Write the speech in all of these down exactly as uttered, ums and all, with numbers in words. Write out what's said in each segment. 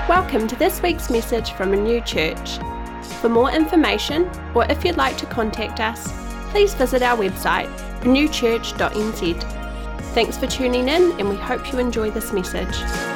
Welcome to this week's message from Renew Church. For more information, or if you'd like to contact us, please visit our website, renew church dot n z. Thanks for tuning in, and we hope you enjoy this message.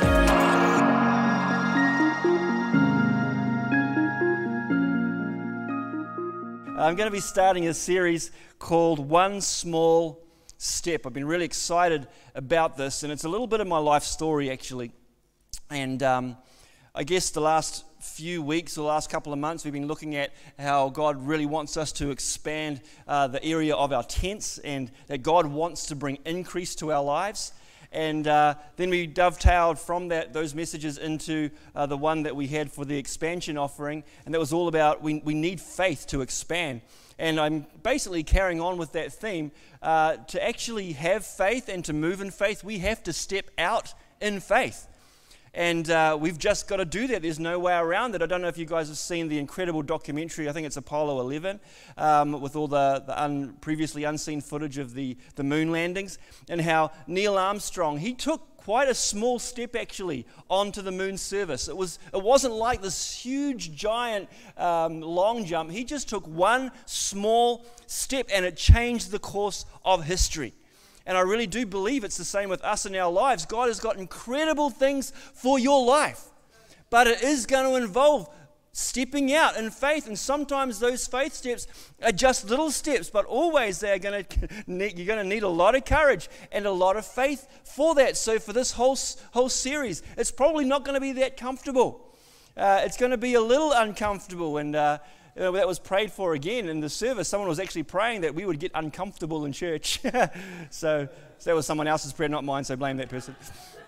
I'm going to be starting a series called One Small Step. I've been really excited about this, and it's a little bit of my life story, actually. And um, I guess the last few weeks, or the last couple of months, we've been looking at how God really wants us to expand uh, the area of our tents, and that God wants to bring increase to our lives. And uh, then we dovetailed from that those messages into uh, the one that we had for the expansion offering, and that was all about we, we need faith to expand. And I'm basically carrying on with that theme. Uh, to actually have faith and to move in faith, we have to step out in faith. And uh, we've just got to do that. There's no way around it. I don't know if you guys have seen the incredible documentary, I think it's Apollo eleven, um, with all the, the un, previously unseen footage of the, the moon landings, and how Neil Armstrong, he took quite a small step actually onto the moon surface. It, was, it wasn't like this huge, giant um, long jump. He just took one small step, and it changed the course of history. And I really do believe it's the same with us in our lives. God has got incredible things for your life, but it is going to involve stepping out in faith. And sometimes those faith steps are just little steps, but always they are going to need, you're going to need a lot of courage and a lot of faith for that. So for this whole whole series, it's probably not going to be that comfortable. Uh, it's going to be a little uncomfortable, and uh, You know, that was prayed for again in the service. Someone was actually praying that we would get uncomfortable in church. so, so that was someone else's prayer, not mine, so blame that person.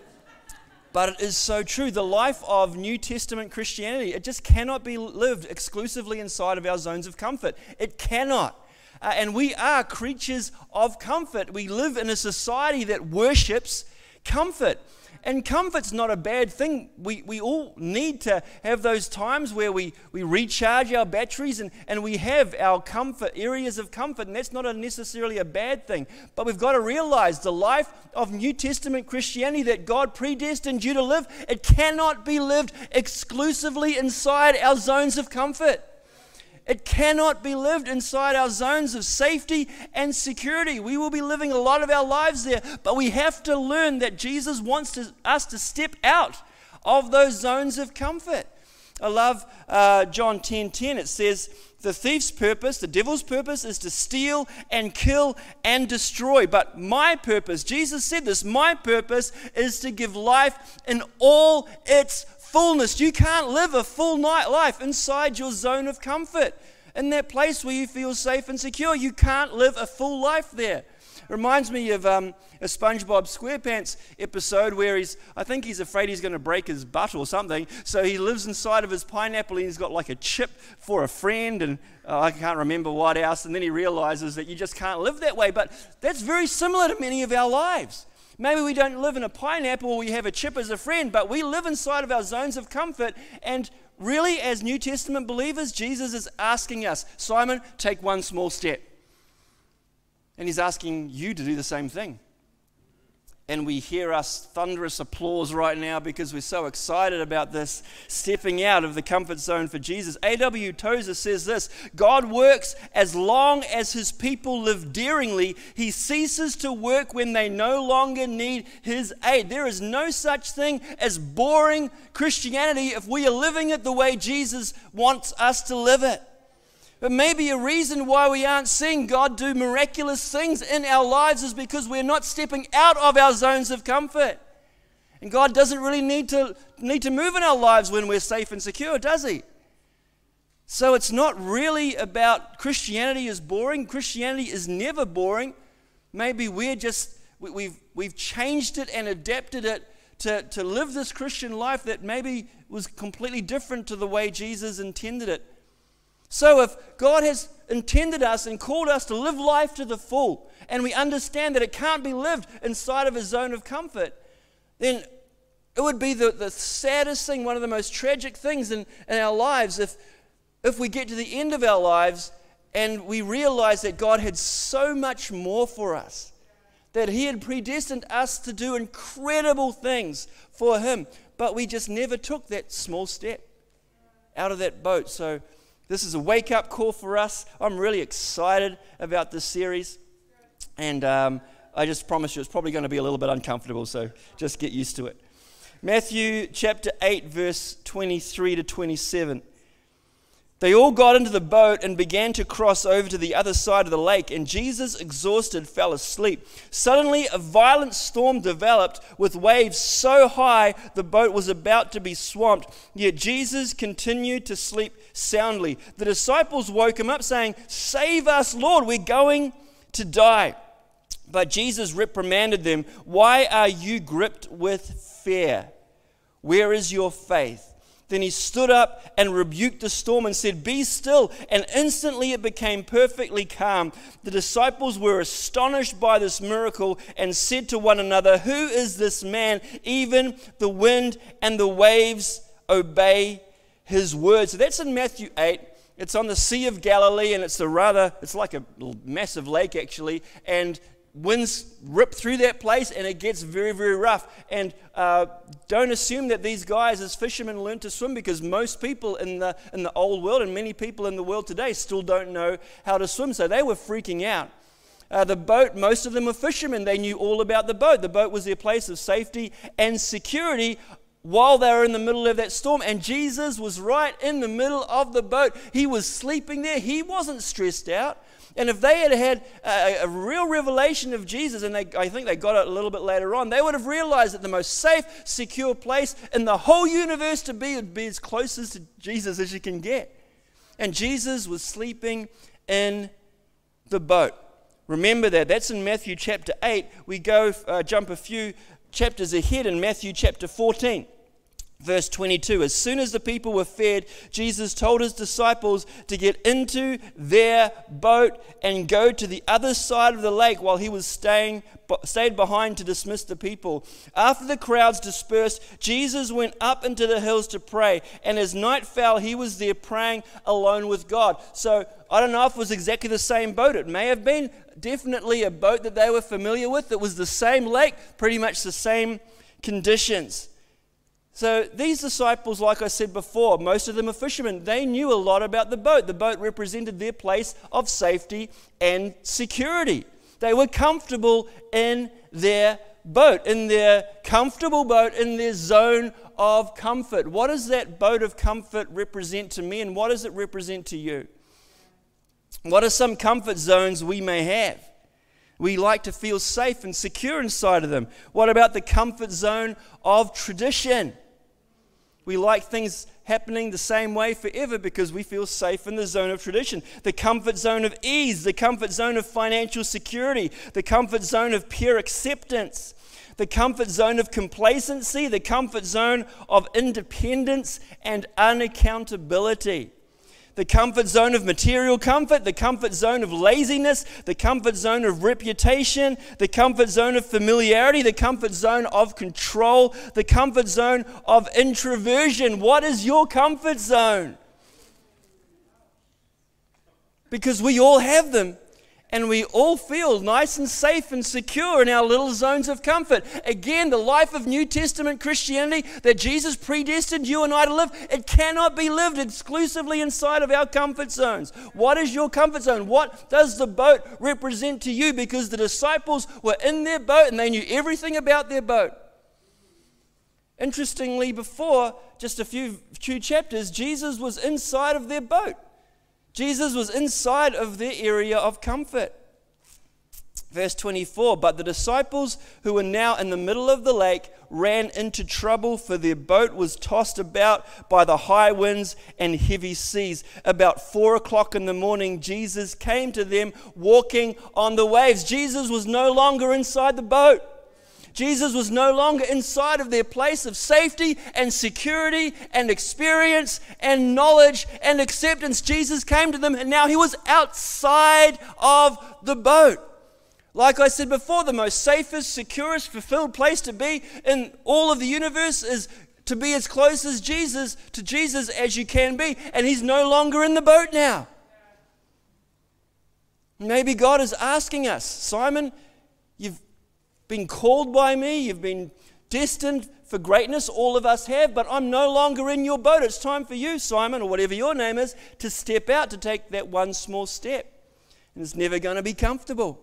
But it is so true. The life of New Testament Christianity, it just cannot be lived exclusively inside of our zones of comfort. It cannot. Uh, and we are creatures of comfort. We live in a society that worships comfort. And comfort's not a bad thing. We we all need to have those times where we, we recharge our batteries and, and we have our comfort, areas of comfort, and that's not a necessarily a bad thing. But we've got to realize the life of New Testament Christianity that God predestined you to live, it cannot be lived exclusively inside our zones of comfort. It cannot be lived inside our zones of safety and security. We will be living a lot of our lives there, but we have to learn that Jesus wants to, us to step out of those zones of comfort. I love uh, John ten ten. It says, the thief's purpose, the devil's purpose, is to steal and kill and destroy. But my purpose, Jesus said this, my purpose is to give life in all its fullness. You can't live a full night life inside your zone of comfort. In that place where you feel safe and secure, you can't live a full life there. It reminds me of um, a SpongeBob SquarePants episode where he's, I think he's afraid he's going to break his butt or something, so he lives inside of his pineapple and he's got like a chip for a friend and uh, I can't remember what else, and then he realizes that you just can't live that way. But that's very similar to many of our lives. Maybe we don't live in a pineapple or we have a chip as a friend, but we live inside of our zones of comfort. And really, as New Testament believers, Jesus is asking us, Simon, take one small step. And he's asking you to do the same thing. And we hear us thunderous applause right now because we're so excited about this stepping out of the comfort zone for Jesus. A W Tozer says this, God works as long as his people live daringly. He ceases to work when they no longer need his aid. There is no such thing as boring Christianity if we are living it the way Jesus wants us to live it. But maybe a reason why we aren't seeing God do miraculous things in our lives is because we're not stepping out of our zones of comfort. And God doesn't really need to need to move in our lives when we're safe and secure, does he? So it's not really about Christianity is boring. Christianity is never boring. Maybe we're just, we, we've, we've changed it and adapted it to, to live this Christian life that maybe was completely different to the way Jesus intended it. So if God has intended us and called us to live life to the full, and we understand that it can't be lived inside of a zone of comfort, then it would be the, the saddest thing, one of the most tragic things in, in our lives if, if we get to the end of our lives and we realize that God had so much more for us, that he had predestined us to do incredible things for him, but we just never took that small step out of that boat. So this is a wake-up call for us. I'm really excited about this series, and um, I just promise you it's probably going to be a little bit uncomfortable, so just get used to it. Matthew chapter eight, verse twenty-three to twenty-seven. They all got into the boat and began to cross over to the other side of the lake, and Jesus, exhausted, fell asleep. Suddenly, a violent storm developed with waves so high the boat was about to be swamped. Yet Jesus continued to sleep soundly. The disciples woke him up, saying, "Save us, Lord, we're going to die." But Jesus reprimanded them. "Why are you gripped with fear? Where is your faith?" Then he stood up and rebuked the storm and said, "Be still." And instantly it became perfectly calm. The disciples were astonished by this miracle and said to one another, "Who is this man? Even the wind and the waves obey his word." So that's in Matthew eight. It's on the Sea of Galilee, and it's a rather, it's like a massive lake actually, and winds rip through that place, and it gets very, very rough. And uh, don't assume that these guys as fishermen learned to swim, because most people in the in the old world, and many people in the world today, still don't know how to swim. So they were freaking out. Uh, the boat, most of them were fishermen. They knew all about the boat. The boat was their place of safety and security while they were in the middle of that storm. And Jesus was right in the middle of the boat. He was sleeping there. He wasn't stressed out. And if they had had a, a real revelation of Jesus, and they, I think they got it a little bit later on, they would have realized that the most safe, secure place in the whole universe to be would be as close to Jesus as you can get. And Jesus was sleeping in the boat. Remember that. That's in Matthew chapter eight. We go uh, jump a few chapters ahead in Matthew chapter fourteen. Verse twenty-two, as soon as the people were fed, Jesus told his disciples to get into their boat and go to the other side of the lake while he was staying, stayed behind to dismiss the people. After the crowds dispersed, Jesus went up into the hills to pray, and as night fell, he was there praying alone with God. So I don't know if it was exactly the same boat. It may have been definitely a boat that they were familiar with. It was the same lake, pretty much the same conditions. So these disciples, like I said before, most of them are fishermen. They knew a lot about the boat. The boat represented their place of safety and security. They were comfortable in their boat, in their comfortable boat, in their zone of comfort. What does that boat of comfort represent to me, and what does it represent to you? What are some comfort zones we may have? We like to feel safe and secure inside of them. What about the comfort zone of tradition? We like things happening the same way forever because we feel safe in the zone of tradition. The comfort zone of ease, the comfort zone of financial security, the comfort zone of peer acceptance, the comfort zone of complacency, the comfort zone of independence and unaccountability. The comfort zone of material comfort, the comfort zone of laziness, the comfort zone of reputation, the comfort zone of familiarity, the comfort zone of control, the comfort zone of introversion. What is your comfort zone? Because we all have them, and we all feel nice and safe and secure in our little zones of comfort. Again, the life of New Testament Christianity that Jesus predestined you and I to live, it cannot be lived exclusively inside of our comfort zones. What is your comfort zone? What does the boat represent to you? Because the disciples were in their boat and they knew everything about their boat. Interestingly, before just a few, few chapters, Jesus was inside of their boat. Jesus was inside of their area of comfort. Verse twenty-four, but the disciples who were now in the middle of the lake ran into trouble, for their boat was tossed about by the high winds and heavy seas. About four o'clock in the morning, Jesus came to them walking on the waves. Jesus was no longer inside the boat. Jesus was no longer inside of their place of safety and security and experience and knowledge and acceptance. Jesus came to them, and now he was outside of the boat. Like I said before, the most safest, securest, fulfilled place to be in all of the universe is to be as close as Jesus, to Jesus as you can be. And he's no longer in the boat now. Maybe God is asking us, Simon, you've been called by me. You've been destined for greatness. All of us have, but I'm no longer in your boat. It's time for you, Simon, or whatever your name is, to step out, to take that one small step. And it's never going to be comfortable.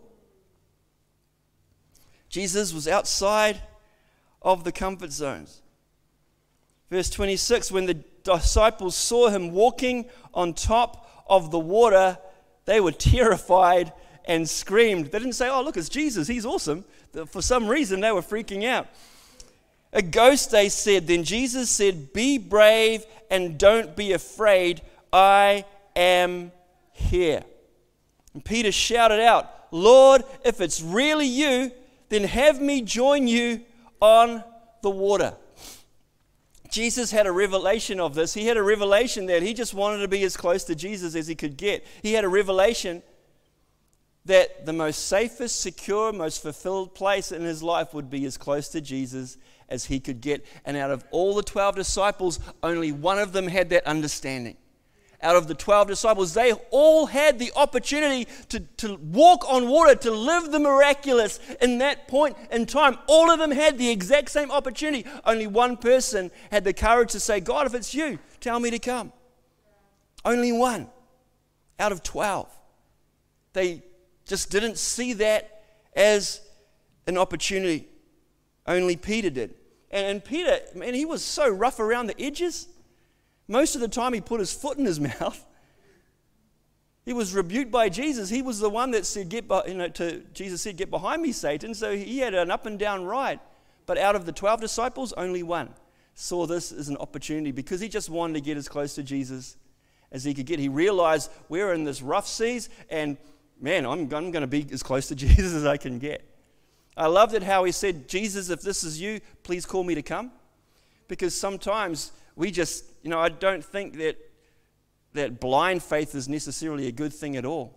Jesus was outside of the comfort zones. Verse twenty-six, when the disciples saw him walking on top of the water, they were terrified and screamed. They didn't say, oh, look, it's Jesus, he's awesome. For some reason, they were freaking out. A ghost, they said. Then Jesus said, be brave and don't be afraid. I am here. And Peter shouted out, Lord, if it's really you, then have me join you on the water. Jesus had a revelation of this. He had a revelation that he just wanted to be as close to Jesus as he could get. He had a revelation that the most safest, secure, most fulfilled place in his life would be as close to Jesus as he could get. And out of all the twelve disciples, only one of them had that understanding. Out of the twelve disciples, they all had the opportunity to, to walk on water, to live the miraculous in that point in time. All of them had the exact same opportunity. Only one person had the courage to say, God, if it's you, tell me to come. Only one out of twelve. They just didn't see that as an opportunity. Only Peter did. And, and Peter, man, he was so rough around the edges. Most of the time he put his foot in his mouth. He was rebuked by Jesus. He was the one that said, "Get, be-, you know," to Jesus said, "Get behind me, Satan." So he had an up and down ride. But out of the twelve disciples, only one saw this as an opportunity because he just wanted to get as close to Jesus as he could get. He realized we're in this rough seas, and man, I'm, I'm going to be as close to Jesus as I can get. I loved it how he said, Jesus, if this is you, please call me to come. Because sometimes we just, you know, I don't think that that blind faith is necessarily a good thing at all.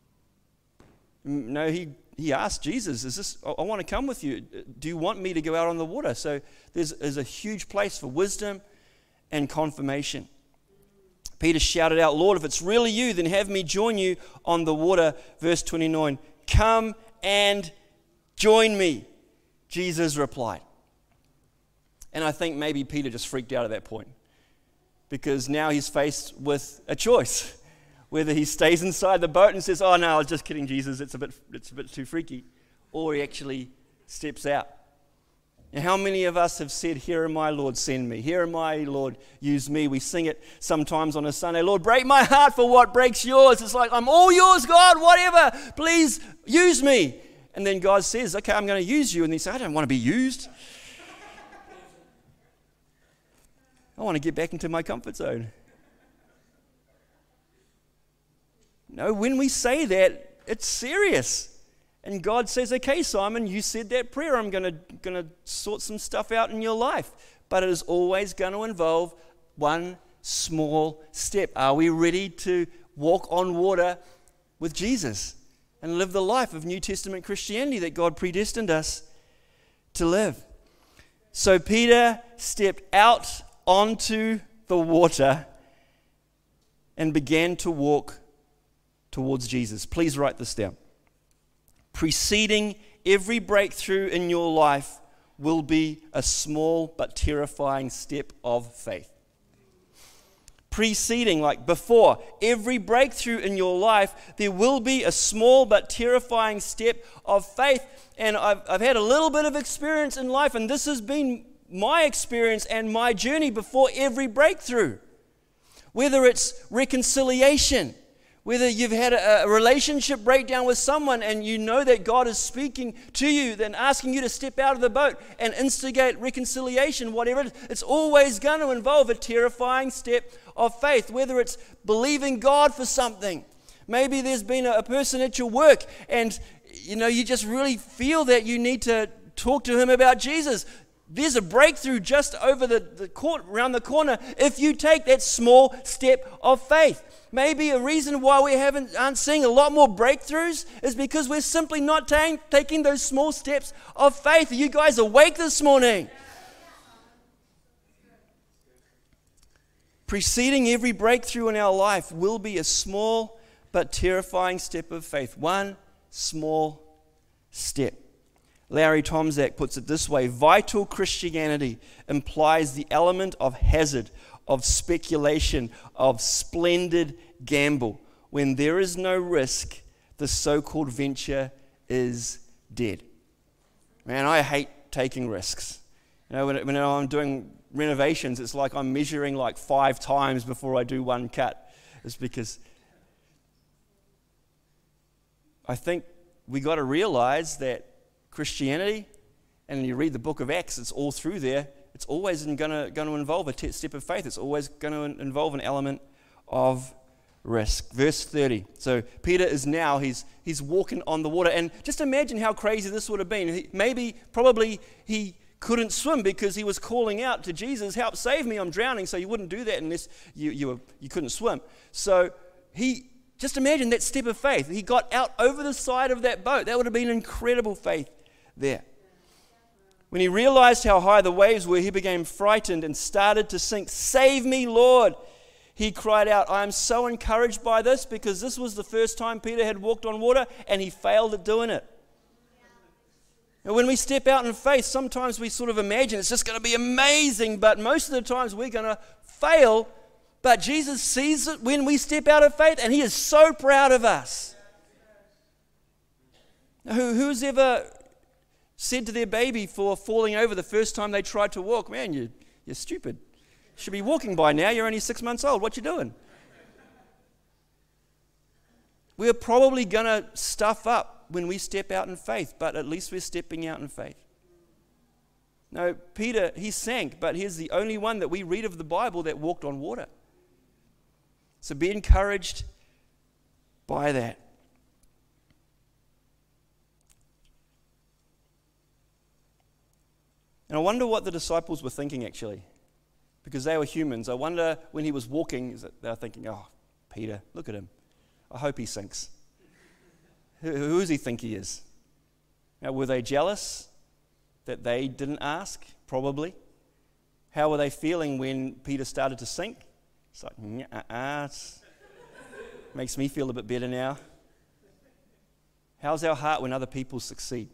No, he, he asked Jesus, is this, I, I want to come with you. Do you want me to go out on the water? So there's, there's a huge place for wisdom and confirmation. Peter shouted out, Lord, if it's really you, then have me join you on the water. Verse twenty-nine, come and join me, Jesus replied. And I think maybe Peter just freaked out at that point because now he's faced with a choice, whether he stays inside the boat and says, oh no, I was just kidding, Jesus, it's a bit, it's a bit too freaky, or he actually steps out. And how many of us have said, here am I, Lord, send me. Here am I, Lord, use me. We sing it sometimes on a Sunday. Lord, break my heart for what breaks yours. It's like, I'm all yours, God, whatever. Please use me. And then God says, okay, I'm going to use you. And they say, I don't want to be used. I want to get back into my comfort zone. No, when we say that, it's serious. And God says, okay, Simon, you said that prayer. I'm going to, going to sort some stuff out in your life. But it is always going to involve one small step. Are we ready to walk on water with Jesus and live the life of New Testament Christianity that God predestined us to live? So Peter stepped out onto the water and began to walk towards Jesus. Please write this down. Preceding every breakthrough in your life will be a small but terrifying step of faith. Preceding, like before, every breakthrough in your life, there will be a small but terrifying step of faith. And I've, I've had a little bit of experience in life, and this has been my experience and my journey before every breakthrough. Whether it's reconciliation, whether you've had a, a relationship breakdown with someone and you know that God is speaking to you, then asking you to step out of the boat and instigate reconciliation, whatever it is, it's always going to involve a terrifying step of faith. Whether it's believing God for something. Maybe there's been a, a person at your work and you know you just really feel that you need to talk to him about Jesus. There's a breakthrough just over the, the court, around the corner if you take that small step of faith. Maybe a reason why we haven't, aren't seeing a lot more breakthroughs is because we're simply not ta- taking those small steps of faith. Are you guys awake this morning? Preceding every breakthrough in our life will be a small but terrifying step of faith. One small step. Larry Tomczak puts it this way: vital Christianity implies the element of hazard, of speculation, of splendid gamble. When there is no risk, the so-called venture is dead. Man, I hate taking risks. You know, when, when I'm doing renovations, it's like I'm measuring like five times before I do one cut. It's because I think we got to realize that Christianity, and you read the book of Acts, it's all through there, it's always going to going to involve a t- step of faith. It's always going to involve an element of risk. Verse thirty. So Peter is now, he's he's walking on the water. And just imagine how crazy this would have been. He, maybe, probably he couldn't swim because he was calling out to Jesus, help, save me, I'm drowning. So you wouldn't do that unless you, you, were, you couldn't swim. So he, just imagine that step of faith. He got out over the side of that boat. That would have been incredible faith there. When he realized how high the waves were, he became frightened and started to sink. Save me, Lord, he cried out. I am so encouraged by this because this was the first time Peter had walked on water and he failed at doing it. And when we step out in faith, sometimes we sort of imagine it's just going to be amazing, but most of the times we're going to fail. But Jesus sees it when we step out of faith, and he is so proud of us. Who, who's ever said to their baby for falling over the first time they tried to walk, man, you, you're stupid. You should be walking by now. You're only six months old. What you doing? We're probably going to stuff up when we step out in faith, but at least we're stepping out in faith. No, Peter, he sank, but he's the only one that we read of the Bible that walked on water. So be encouraged by that. And I wonder what the disciples were thinking actually, because they were humans. I wonder when he was walking, they were thinking, oh, Peter, look at him. I hope he sinks. Who, who does he think he is? Now, were they jealous that they didn't ask? Probably. How were they feeling when Peter started to sink? It's like, uh-uh, it's, makes me feel a bit better now. How's our heart when other people succeed?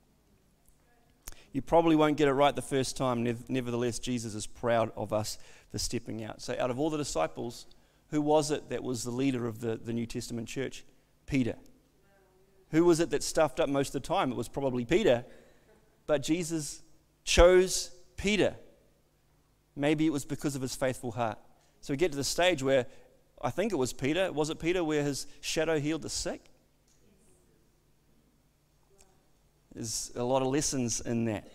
You probably won't get it right the first time. Nevertheless, Jesus is proud of us for stepping out. So out of all the disciples, who was it that was the leader of the, the New Testament church? Peter. Who was it that stuffed up most of the time? It was probably Peter. But Jesus chose Peter. Maybe it was because of his faithful heart. So we get to the stage where, I think it was Peter. Was it Peter where his shadow healed the sick? There's a lot of lessons in that.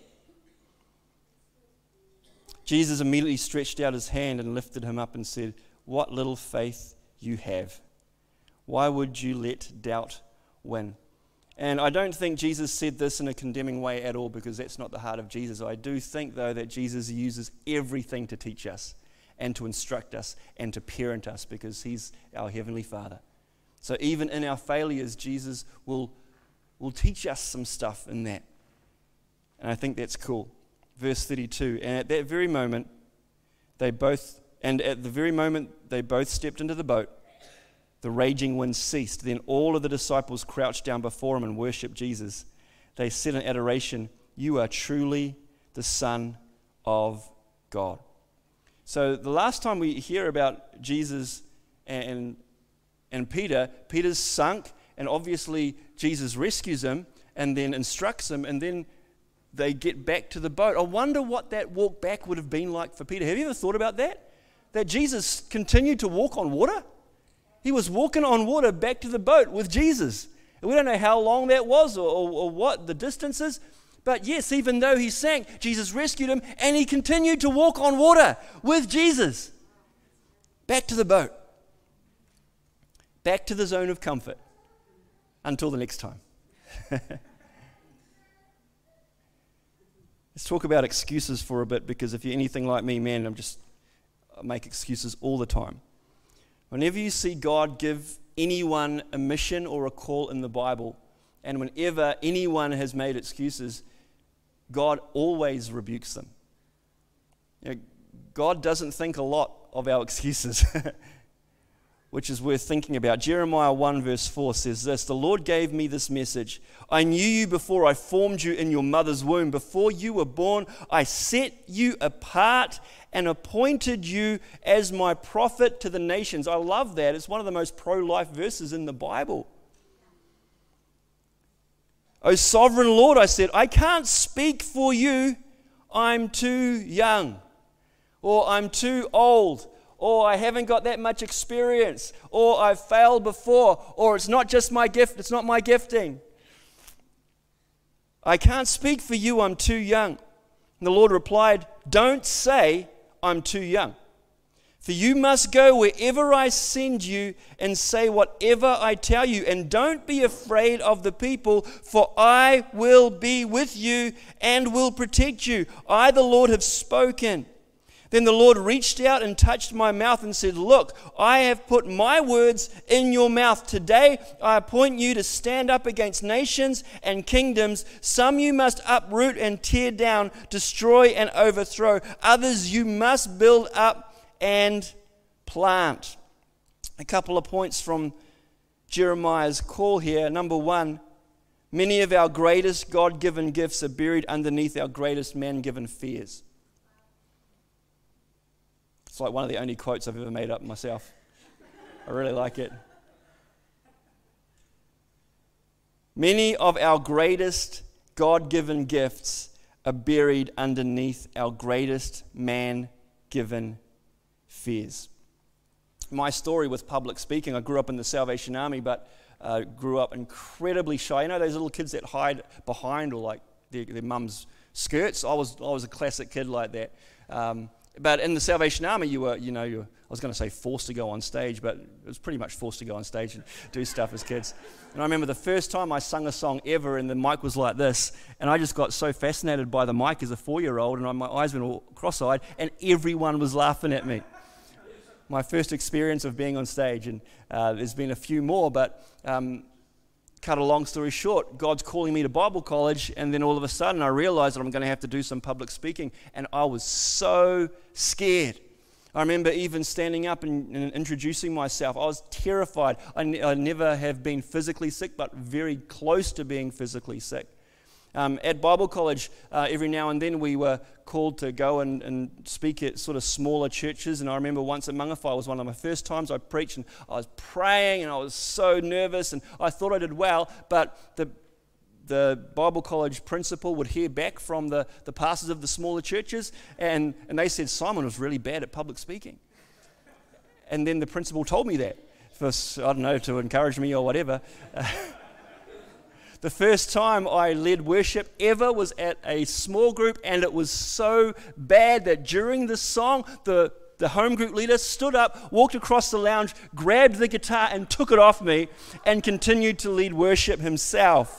Jesus immediately stretched out his hand and lifted him up and said, what little faith you have. Why would you let doubt win? And I don't think Jesus said this in a condemning way at all, because that's not the heart of Jesus. I do think, though, that Jesus uses everything to teach us and to instruct us and to parent us, because he's our Heavenly Father. So even in our failures, Jesus will, will teach us some stuff in that. And I think that's cool. Verse thirty-two, and at that very moment, they both, and at the very moment they both stepped into the boat, the raging wind ceased. Then all of the disciples crouched down before him and worshipped Jesus. They said in adoration, you are truly the Son of God. So the last time we hear about Jesus and, and Peter, Peter's sunk, and obviously Jesus rescues him and then instructs him, and then they get back to the boat. I wonder what that walk back would have been like for Peter. Have you ever thought about that? That Jesus continued to walk on water? He was walking on water back to the boat with Jesus. And we don't know how long that was or, or, or what the distance is. But yes, even though he sank, Jesus rescued him, and he continued to walk on water with Jesus. Back to the boat. Back to the zone of comfort. Until the next time. Let's talk about excuses for a bit, because if you're anything like me, man, I'm just, I make excuses all the time. Whenever you see God give anyone a mission or a call in the Bible, and whenever anyone has made excuses, God always rebukes them. You know, God doesn't think a lot of our excuses. which is worth thinking about. Jeremiah one verse four says this, "The Lord gave me this message. I knew you before I formed you in your mother's womb. Before you were born, I set you apart and appointed you as my prophet to the nations." I love that. It's one of the most pro-life verses in the Bible. "O sovereign Lord," I said, "I can't speak for you. I'm too young," or "I'm too old," or "I haven't got that much experience," or "I've failed before," or "It's not just my gift, it's not my gifting. I can't speak for you, I'm too young." And the Lord replied, "Don't say I'm too young. For you must go wherever I send you and say whatever I tell you. And don't be afraid of the people, for I will be with you and will protect you. I, the Lord, have spoken." Then the Lord reached out and touched my mouth and said, "Look, I have put my words in your mouth. Today I appoint you to stand up against nations and kingdoms. Some you must uproot and tear down, destroy and overthrow. Others you must build up and plant." A couple of points from Jeremiah's call here. Number one, many of our greatest God-given gifts are buried underneath our greatest man-given fears. It's like one of the only quotes I've ever made up myself. I really like it. Many of our greatest God-given gifts are buried underneath our greatest man-given fears. My story with public speaking, I grew up in the Salvation Army, but uh, grew up incredibly shy. You know those little kids that hide behind or like their, their mum's skirts? I was I was a classic kid like that. Um, But in the Salvation Army, you were, you know, you were, I was going to say forced to go on stage, but it was pretty much forced to go on stage and do stuff as kids. And I remember the first time I sung a song ever, and the mic was like this, and I just got so fascinated by the mic as a four-year-old, and my eyes went all cross-eyed, and everyone was laughing at me. My first experience of being on stage, and uh, there's been a few more, but um, cut a long story short, God's calling me to Bible college, and then all of a sudden I realized that I'm going to have to do some public speaking, and I was so scared. I remember even standing up and, and introducing myself. I was terrified. I, ne- I never have been physically sick, but very close to being physically sick. Um, at Bible college, uh, every now and then we were called to go and, and speak at sort of smaller churches. And I remember once at Mangawhai was one of my first times I preached, and I was praying and I was so nervous, and I thought I did well, but the the Bible college principal would hear back from the, the pastors of the smaller churches, and, and they said Simon was really bad at public speaking. And then the principal told me that, for, I don't know, to encourage me or whatever. The first time I led worship ever was at a small group, and it was so bad that during the song, the, the home group leader stood up, walked across the lounge, grabbed the guitar and took it off me, and continued to lead worship himself.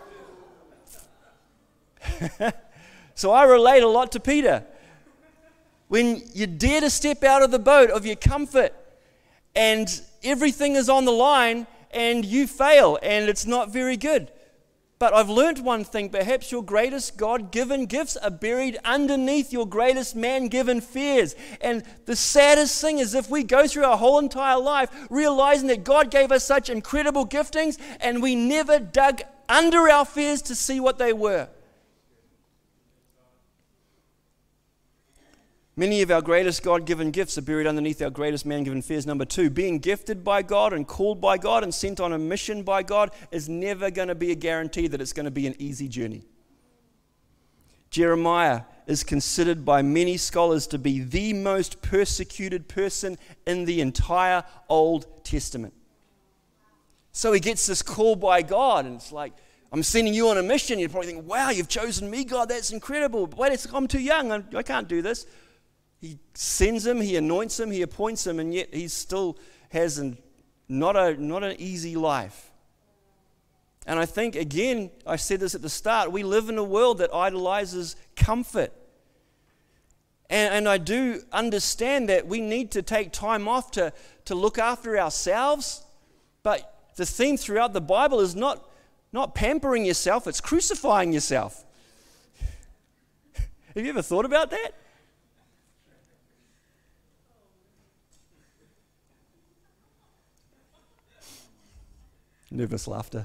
So I relate a lot to Peter. When you dare to step out of the boat of your comfort, and everything is on the line, and you fail, and it's not very good. But I've learnt one thing: perhaps your greatest God-given gifts are buried underneath your greatest man-given fears. And the saddest thing is if we go through our whole entire life realizing that God gave us such incredible giftings, and we never dug under our fears to see what they were. Many of our greatest God-given gifts are buried underneath our greatest man-given fears. Number two, being gifted by God and called by God and sent on a mission by God is never going to be a guarantee that it's going to be an easy journey. Jeremiah is considered by many scholars to be the most persecuted person in the entire Old Testament. So he gets this call by God, and it's like, I'm sending you on a mission. You'd probably think, wow, you've chosen me, God, that's incredible. But wait, I'm too young, I can't do this. He sends him, he anoints him, he appoints him, and yet he still has an, not, a, not an easy life. And I think, again, I said this at the start, we live in a world that idolizes comfort. And, and I do understand that we need to take time off to, to look after ourselves, but the theme throughout the Bible is not, not pampering yourself, it's crucifying yourself. Have you ever thought about that? Nervous laughter.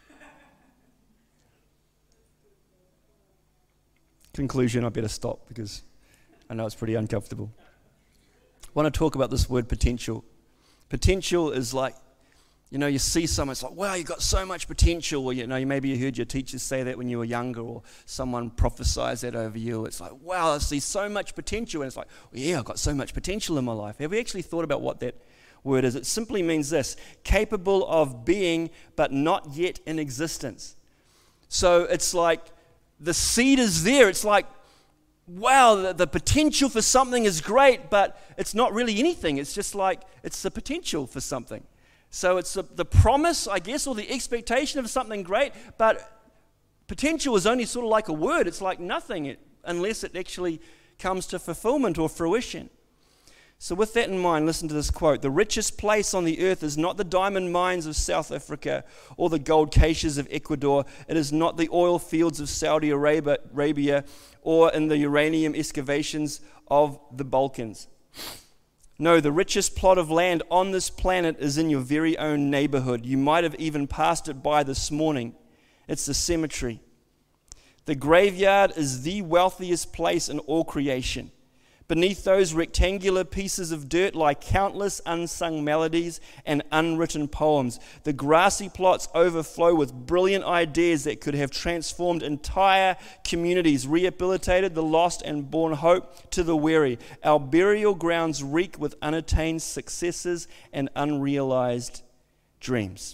Conclusion, I better stop because I know it's pretty uncomfortable. I want to talk about this word potential. Potential is like, you know, you see someone, it's like, wow, you've got so much potential. Or, you know, maybe you heard your teachers say that when you were younger, or someone prophesies that over you. It's like, wow, I see so much potential. And it's like, well, yeah, I've got so much potential in my life. Have we actually thought about what that word is? It simply means this: capable of being, but not yet in existence. So it's like the seed is there. It's like, wow, the, the potential for something is great, but it's not really anything. It's just like, it's the potential for something. So it's the, the promise, I guess, or the expectation of something great, but potential is only sort of like a word. It's like nothing it, unless it actually comes to fulfillment or fruition. So with that in mind, listen to this quote: "The richest place on the earth is not the diamond mines of South Africa or the gold caches of Ecuador. It is not the oil fields of Saudi Arabia, Arabia or in the uranium excavations of the Balkans. No, the richest plot of land on this planet is in your very own neighborhood. You might have even passed it by this morning. It's the cemetery. The graveyard is the wealthiest place in all creation. Beneath those rectangular pieces of dirt lie countless unsung melodies and unwritten poems. The grassy plots overflow with brilliant ideas that could have transformed entire communities, rehabilitated the lost and borne hope to the weary. Our burial grounds reek with unattained successes and unrealized dreams."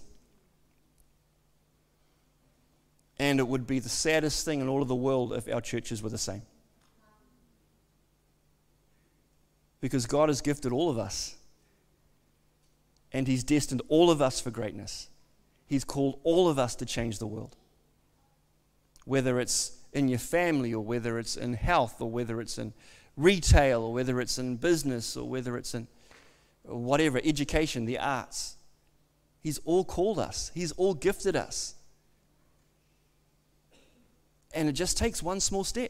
And it would be the saddest thing in all of the world if our churches were the same. Because God has gifted all of us, and He's destined all of us for greatness. He's called all of us to change the world. Whether it's in your family, or whether it's in health, or whether it's in retail, or whether it's in business, or whether it's in whatever, education, the arts. He's all called us. He's all gifted us. And it just takes one small step.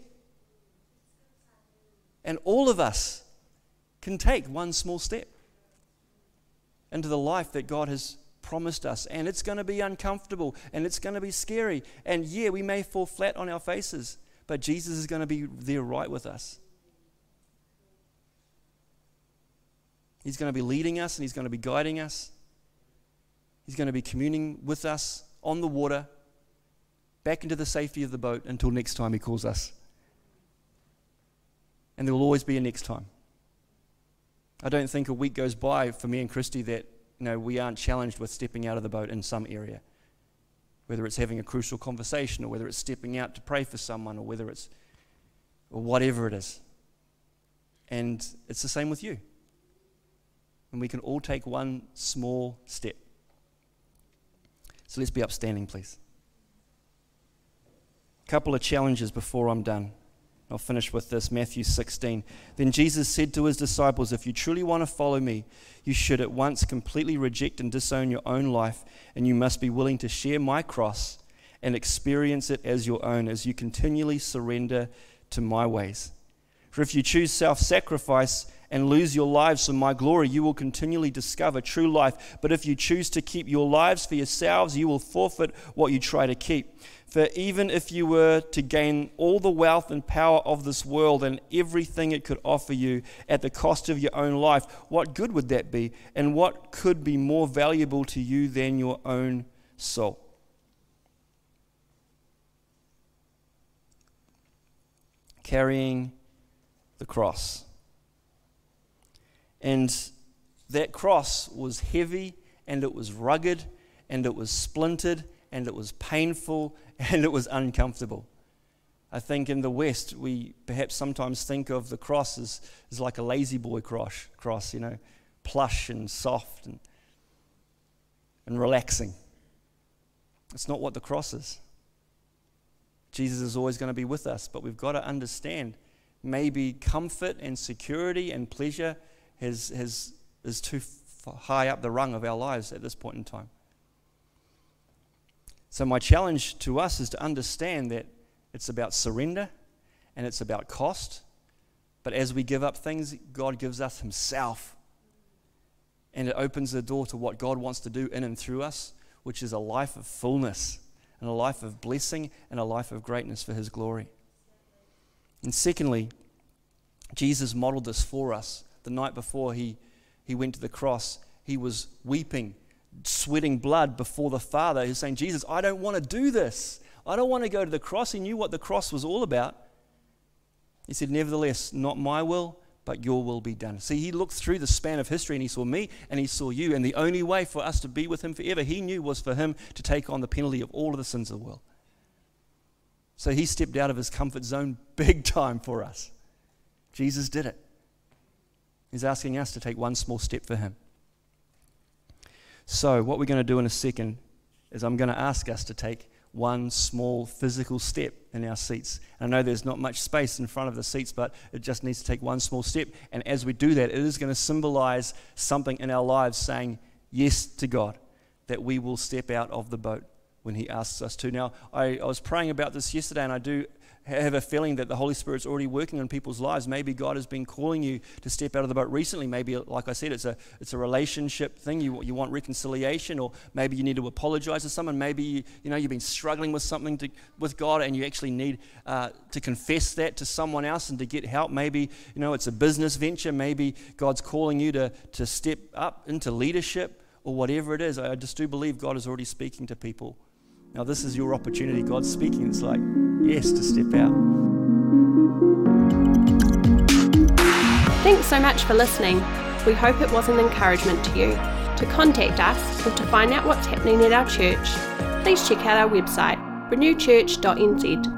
And all of us can take one small step into the life that God has promised us. And it's going to be uncomfortable, and it's going to be scary. And yeah, we may fall flat on our faces, but Jesus is going to be there right with us. He's going to be leading us, and He's going to be guiding us. He's going to be communing with us on the water, back into the safety of the boat until next time He calls us. And there will always be a next time. I don't think a week goes by for me and Christy that, you know, we aren't challenged with stepping out of the boat in some area. Whether it's having a crucial conversation, or whether it's stepping out to pray for someone, or whether it's, or whatever it is. And it's the same with you. And we can all take one small step. So let's be upstanding, please. A couple of challenges before I'm done. I'll finish with this, Matthew sixteen. "Then Jesus said to His disciples, 'If you truly want to follow me, you should at once completely reject and disown your own life, and you must be willing to share my cross and experience it as your own, as you continually surrender to my ways. For if you choose self-sacrifice and lose your lives for my glory, you will continually discover true life. But if you choose to keep your lives for yourselves, you will forfeit what you try to keep. For even if you were to gain all the wealth and power of this world and everything it could offer you at the cost of your own life, what good would that be? And what could be more valuable to you than your own soul?'" Carrying the cross. And that cross was heavy, and it was rugged, and it was splintered, and it was painful, and it was uncomfortable. I think in the West, we perhaps sometimes think of the cross as, as like a lazy boy cross, cross, you know, plush and soft and, and relaxing. It's not what the cross is. Jesus is always going to be with us, but we've got to understand maybe comfort and security and pleasure has, has, is too f- high up the rung of our lives at this point in time. So my challenge to us is to understand that it's about surrender and it's about cost. But as we give up things, God gives us Himself. And it opens the door to what God wants to do in and through us which is a life of fullness and a life of blessing and a life of greatness for his glory. And secondly, Jesus modeled this for us. The night before he, he went to the cross, he was weeping, sweating blood before the Father. He was saying, Jesus, I don't want to do this. I don't want to go to the cross. He knew what the cross was all about. He said, nevertheless, not my will, but your will be done. See, he looked through the span of history and he saw me and he saw you. And the only way for us to be with him forever, he knew, was for him to take on the penalty of all of the sins of the world. So he stepped out of his comfort zone big time for us. Jesus did it. He's asking us to take one small step for him. So what we're going to do in a second is I'm going to ask us to take one small physical step in our seats. And I know there's not much space in front of the seats, but it just needs to take one small step. And as we do that, it is going to symbolize something in our lives saying yes to God, that we will step out of the boat when he asks us to. Now, I, I was praying about this yesterday, and I do have a feeling that the Holy Spirit's already working on people's lives. Maybe God has been calling you to step out of the boat recently. Maybe, like I said, it's a it's a relationship thing. You you want reconciliation, or maybe you need to apologize to someone. Maybe you, you know you've been struggling with something to, with God, and you actually need uh, to confess that to someone else and to get help. Maybe you know it's a business venture. Maybe God's calling you to to step up into leadership, or whatever it is. I just do believe God is already speaking to people. Now this is your opportunity. God's speaking. It's like, yes, to step out. Thanks so much for listening. We hope it was an encouragement to you. To contact us or to find out what's happening at our church, please check out our website, renew church dot n z.